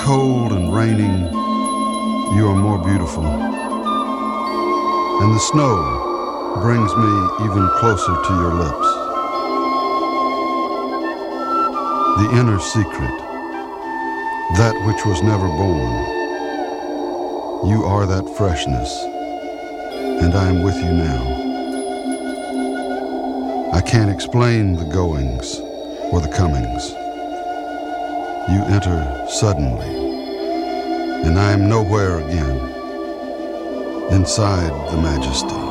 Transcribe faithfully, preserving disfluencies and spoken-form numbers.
cold and raining, you are more beautiful. And the snow brings me even closer to your lips. The inner secret, that which was never born. You are that freshness, and I am with you now. I can't explain the goings or the comings. You enter suddenly, and I am nowhere again, inside the majesty.